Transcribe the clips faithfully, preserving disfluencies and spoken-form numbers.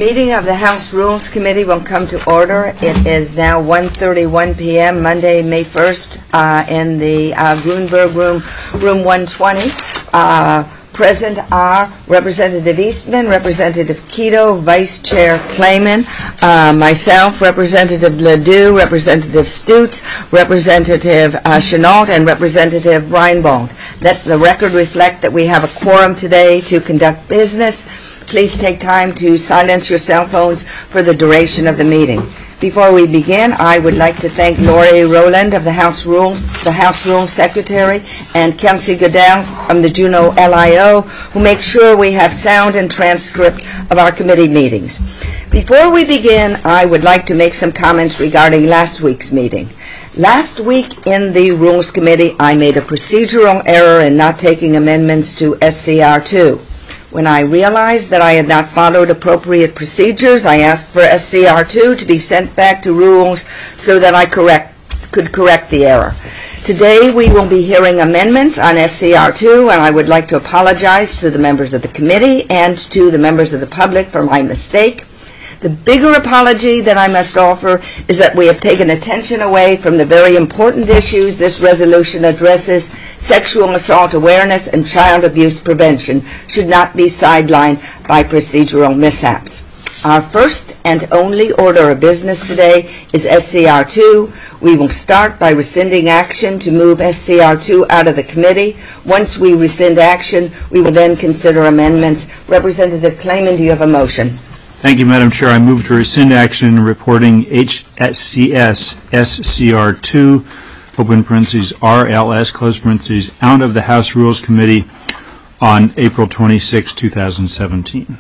Meeting of the House Rules Committee will come to order. It is now one thirty-one p m Monday, May first, uh, in the uh, Grunberg Room, Room one twenty. Uh, present are Representative Eastman, Representative Keto, Vice Chair Clayman, uh, myself, Representative Ledoux, Representative Stutz, Representative uh, Chenault, and Representative Reinbold. Let the record reflect that we have a quorum today to conduct business. Please take time to silence your cell phones for the duration of the meeting. Before we begin, I would like to thank Lori Rowland of the House Rules, the House Rules Secretary, and Kelsey Goodell from the Juneau L I O, who make sure we have sound and transcript of our committee meetings. Before we begin, I would like to make some comments regarding last week's meeting. Last week in the Rules Committee, I made a procedural error in not taking amendments to S C R two. When I realized that I had not followed appropriate procedures, I asked for S C R two to be sent back to Rules so that I correct, could correct the error. Today we will be hearing amendments on S C R two, and I would like to apologize to the members of the committee and to the members of the public for my mistake. The bigger apology that I must offer is that we have taken attention away from the very important issues this resolution addresses. Sexual assault awareness and child abuse prevention should not be sidelined by procedural mishaps. Our first and only order of business today is S C R two. We will start by rescinding action to move S C R two out of the committee. Once we rescind action, we will then consider amendments. Representative Clayman, do you have a motion? Thank you, Madam Chair. I move to rescind action reporting H C S S C R two, open parentheses, R L S, close parentheses, out of the House Rules Committee on April twenty-sixth, two thousand seventeen.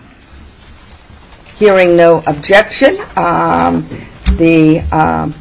Hearing no objection, um, the um,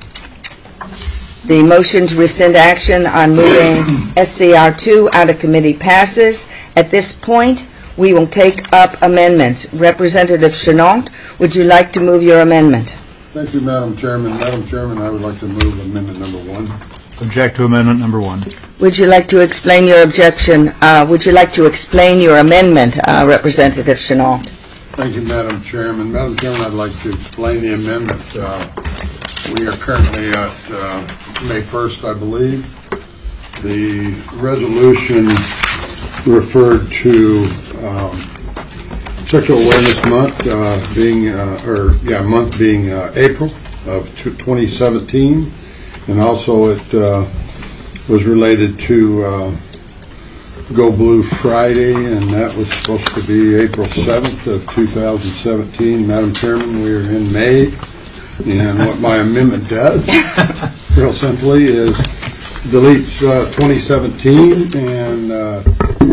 the motion to rescind action on moving S C R two out of committee passes. At this point, we will take up amendments. Representative Chenault, would you like to move your amendment? Thank you, Madam Chairman. Madam Chairman, I would like to move amendment number one. Object to amendment number one. Would you like to explain your objection? Uh, would you like to explain your amendment, uh, Representative Chenault? Thank you, Madam Chairman. Madam Chairman, I'd like to explain the amendment. Uh, we are currently at uh, May first, I believe. The resolution referred to um, Sexual Awareness Month uh, being, uh, or yeah, month being uh, April of twenty seventeen, and also it uh, was related to uh, Go Blue Friday, and that was supposed to be April seventh of two thousand seventeen. Madam Chairman, we are in May, and what my amendment does, real simply, is deletes uh, twenty seventeen and uh,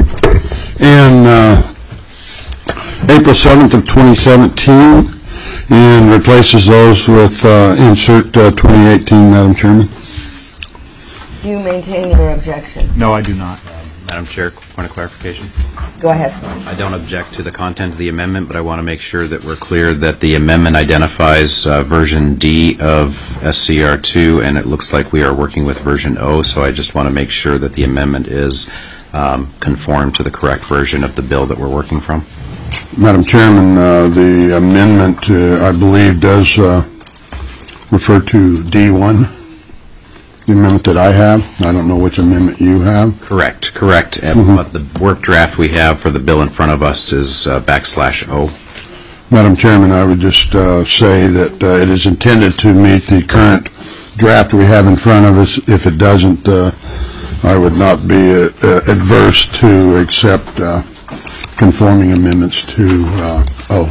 and uh, April seventh of twenty seventeen, and replaces those with uh, insert uh, twenty eighteen, Madam Chairman. Do you maintain your objection? No, I do not. Madam Chair, point of clarification. Go ahead. I don't object to the content of the amendment, but I want to make sure that we're clear that the amendment identifies uh, version D of S C R two, and it looks like we are working with version O, so I just want to make sure that the amendment is um, conformed to the correct version of the bill that we're working from. Madam Chairman, uh, the amendment, uh, I believe, does uh, refer to D one. The amendment that I have. I don't know which amendment you have. Correct, correct. Mm-hmm. But the work draft we have for the bill in front of us is uh, backslash O. Madam Chairman, I would just uh, say that uh, it is intended to meet the current draft we have in front of us. If it doesn't, uh, I would not be uh, uh, adverse to accept uh, conforming amendments to uh, O.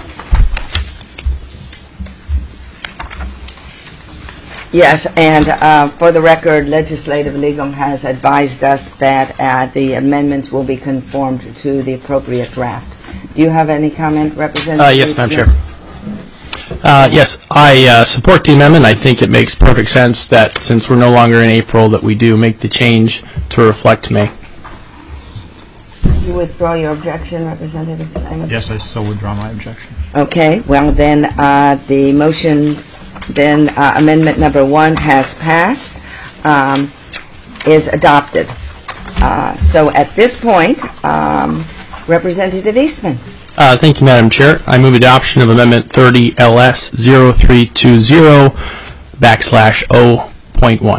Yes, and uh, for the record, Legislative Legal has advised us that uh, the amendments will be conformed to the appropriate draft. Do you have any comment, Representative? Uh, yes, Madam Chair. Uh, yes, I uh, support the amendment. I think it makes perfect sense that since we're no longer in April, that we do make the change to reflect May. You withdraw your objection, Representative Clayman? Yes, I still withdraw my objection. Okay, well then uh, the motion, then uh, amendment number one has passed, um, is adopted. Uh, so at this point, um, Representative Eastman. Uh, thank you, Madam Chair. I move adoption of Amendment thirty L S zero three two zero backslash O point one.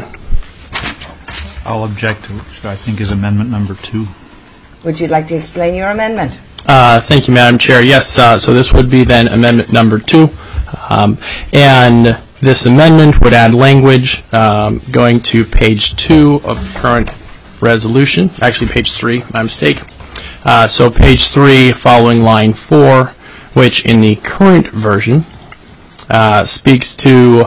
I'll object to which I think is amendment number two. Would you like to explain your amendment? Uh, thank you, Madam Chair. Yes, uh, so this would be then amendment number two. Um, and this amendment would add language um, going to page two of the current resolution. Actually, page three, my mistake. Uh, so page three, following line four, which in the current version uh, speaks to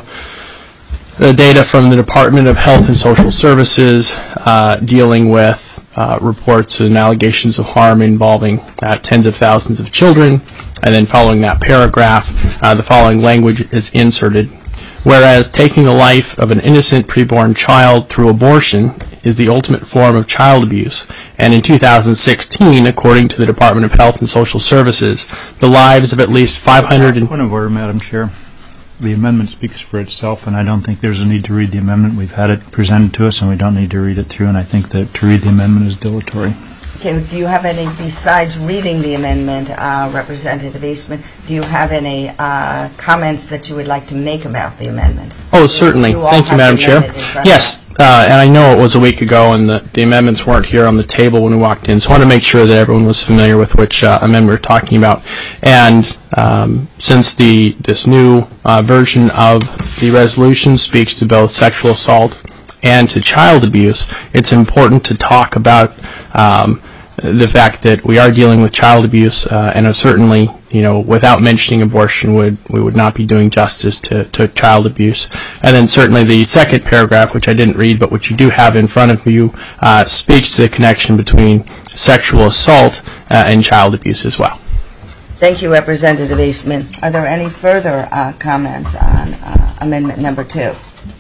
the data from the Department of Health and Social Services uh, dealing with uh, reports and allegations of harm involving uh, tens of thousands of children. And then following that paragraph, uh, the following language is inserted. Whereas taking the life of an innocent preborn child through abortion is the ultimate form of child abuse, and in two thousand sixteen, according to the Department of Health and Social Services, the lives of at least five hundred and... Point of order, Madam Chair. The amendment speaks for itself, and I don't think there's a need to read the amendment. We've had it presented to us, and we don't need to read it through, and I think that to read the amendment is dilatory. Okay, do you have any, besides reading the amendment, uh, Representative Eastman, do you have any uh, comments that you would like to make about the amendment? Oh, certainly. You all Thank you, have Madam the Chair. amendment in front of Yes, uh, and I know it was a week ago, and the, the amendments weren't here on the table when we walked in, so I want to make sure that everyone was familiar with which uh, amendment we're talking about. And um, since the this new uh, version of the resolution speaks to both sexual assault and to child abuse, it's important to talk about um, the fact that we are dealing with child abuse, uh, and certainly, you know, without mentioning abortion, would we would not be doing justice to, to child abuse. And then certainly the second paragraph, which I didn't read, but which you do have in front of you, uh, speaks to the connection between sexual assault uh, and child abuse as well. Thank you, Representative Eastman. Are there any further uh, comments on uh, amendment number two?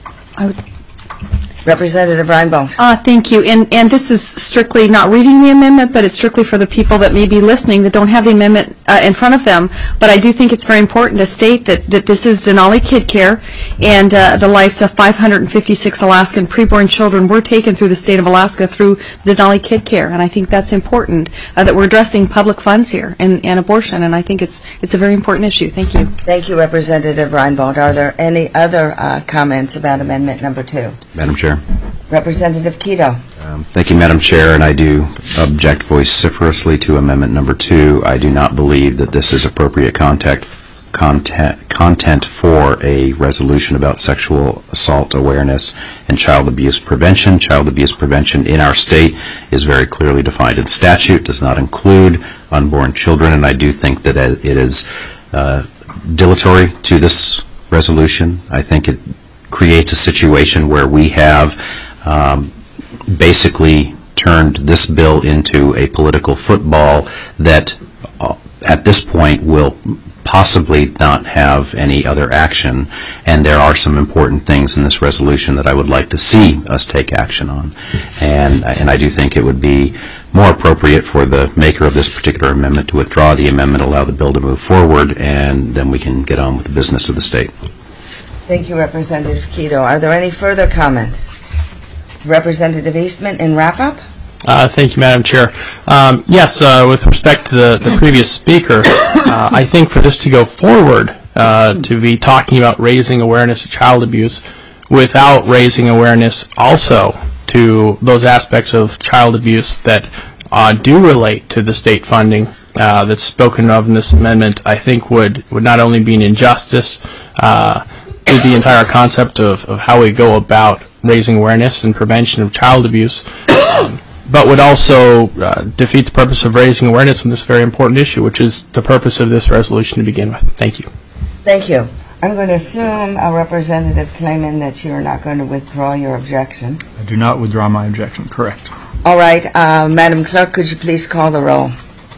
I would Representative Reinbold. Uh, thank you. And, and this is strictly not reading the amendment, but it's strictly for the people that may be listening that don't have the amendment uh, in front of them. But I do think it's very important to state that, that this is Denali Kid Care, and uh, the lives of five hundred fifty-six Alaskan preborn children were taken through the state of Alaska through Denali Kid Care. And I think that's important, uh, that we're addressing public funds here and, and abortion. And I think it's, it's a very important issue. Thank you. Thank you, Representative Reinbold. Are there any other uh, comments about amendment number two? Madam Chair. Representative Keto. Um, Thank you, Madam Chair, and I do object vociferously to amendment number two. I do not believe that this is appropriate contact, content, content for a resolution about sexual assault awareness and child abuse prevention. Child abuse prevention in our state is very clearly defined in statute, does not include unborn children, and I do think that it is uh, dilatory to this resolution. I think it creates a situation where we have um, basically turned this bill into a political football that uh, at this point will possibly not have any other action, and there are some important things in this resolution that I would like to see us take action on. And, and I do think it would be more appropriate for the maker of this particular amendment to withdraw the amendment, allow the bill to move forward, and then we can get on with the business of the state. Thank you, Representative Keto. Are there any further comments? Representative Eastman, in wrap-up? Uh, thank you, Madam Chair. Um, yes, uh, with respect to the, the previous speaker, uh, I think for this to go forward, uh, to be talking about raising awareness of child abuse without raising awareness also to those aspects of child abuse that uh, do relate to the state funding uh, that's spoken of in this amendment, I think would, would not only be an injustice uh, to the entire concept of, of how we go about raising awareness and prevention of child abuse, um, but would also uh, defeat the purpose of raising awareness on this very important issue, which is the purpose of this resolution to begin with. Thank you. Thank you. I'm going to assume, uh, Representative Clayman, that you're not going to withdraw your objection. I do not withdraw my objection. Correct. All right. Uh, Madam Clerk, could you please call the roll?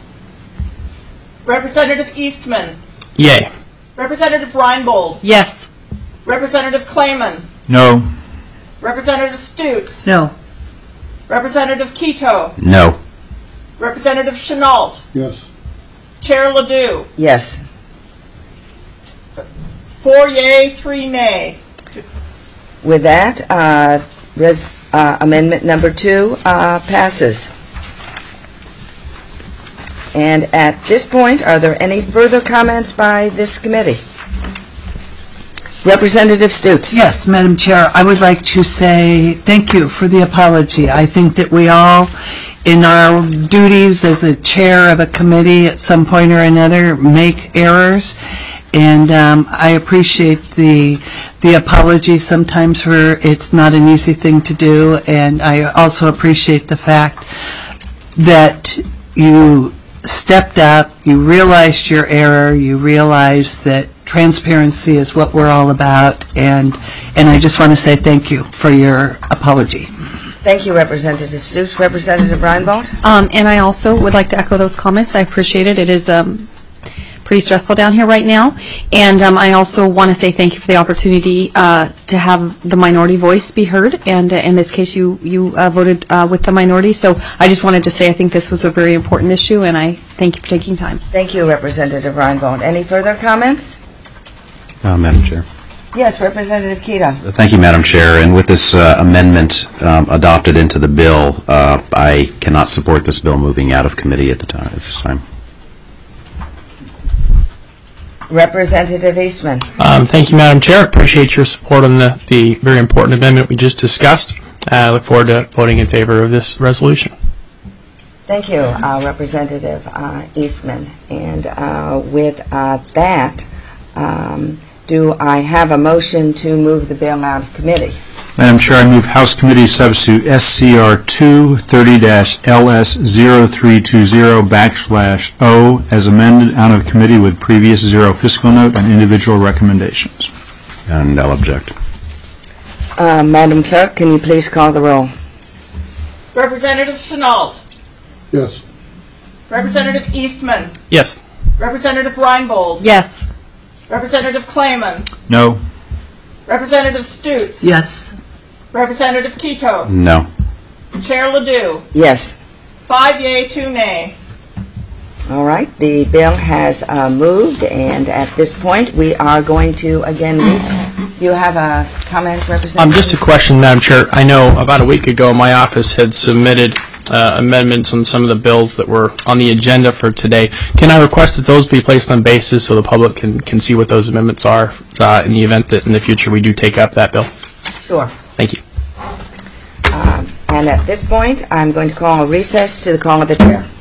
Representative Eastman. Yay. Representative Reinbold. Yes. Representative Clayman. No. Representative Stutes. No. Representative Keto. No. Representative Chenault. Yes. Chair Ledoux. Yes. Four yea, three nay. With that, uh, res- uh, amendment number two uh, passes. And at this point, are there any further comments by this committee? Representative Stutes. Yes, Madam Chair, I would like to say thank you for the apology. I think that we all, in our duties as a chair of a committee at some point or another, make errors, and um, I appreciate the the apology sometimes where it's not an easy thing to do, and I also appreciate the fact that you stepped up, you realized your error, you realized that transparency is what we're all about, and and I just want to say thank you for your apology. Thank you, Representative Stutes. Representative Reinbold? Um, and I also would like to echo those comments. I appreciate it. It is um, pretty stressful down here right now. And um, I also want to say thank you for the opportunity uh, to have the minority voice be heard. And uh, in this case, you, you uh, voted uh, with the minority. So I just wanted to say I think this was a very important issue, and I thank you for taking time. Thank you, Representative Reinbold. Any further comments? Uh, Madam Chair. Yes, Representative Keto. Thank you, Madam Chair. And with this uh, amendment um, adopted into the bill, uh, I cannot support this bill moving out of committee at the time. At this time. Representative Eastman. Um, Thank you, Madam Chair. Appreciate your support on the, the very important amendment we just discussed. I look forward to voting in favor of this resolution. Thank you, uh, Representative uh, Eastman. And uh, with uh, that, um, do I have a motion to move the bill out of committee? Madam Chair, I move House Committee Substitute S C R two thirty L S zero three two zero backslash O as amended out of committee with previous zero fiscal note and individual recommendations. And I'll object. Uh, Madam Clerk, can you please call the roll? Representative Chenault. Yes. Representative Eastman. Yes. Representative Reinbold. Yes. Representative Clayman. No. Representative Stutes. Yes. Representative Keto. No. Chair Ledoux. Yes. Five yea, two nay. All right. The bill has uh, moved, and at this point, we are going to again. Recess. Do you have a comment, Representative? Um, just a question, Madam Chair. I know about a week ago my office had submitted uh, amendments on some of the bills that were on the agenda for today. Can I request that those be placed on basis so the public can, can see what those amendments are uh, in the event that in the future we do take up that bill? Sure. Thank you. Um, and at this point, I'm going to call a recess to the call of the chair.